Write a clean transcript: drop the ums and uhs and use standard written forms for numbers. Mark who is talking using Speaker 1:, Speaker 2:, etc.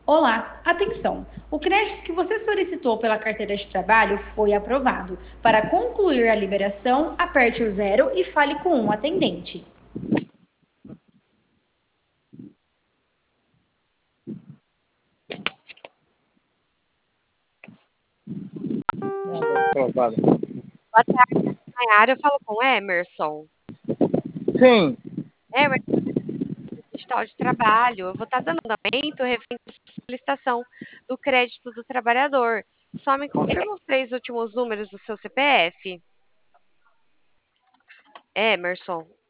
Speaker 1: Olá, atenção! O crédito que você solicitou pela carteira de trabalho foi aprovado. Para concluir a liberação, aperte o zero e fale com um atendente.
Speaker 2: Aprovado.
Speaker 3: Boa tarde, Nayara. Eu falo com o Emerson.
Speaker 2: Sim,
Speaker 3: Emerson, digital de trabalho. Eu vou estar dando andamento referente à solicitação do crédito do trabalhador. Só me confirma os três últimos números do seu CPF. Emerson.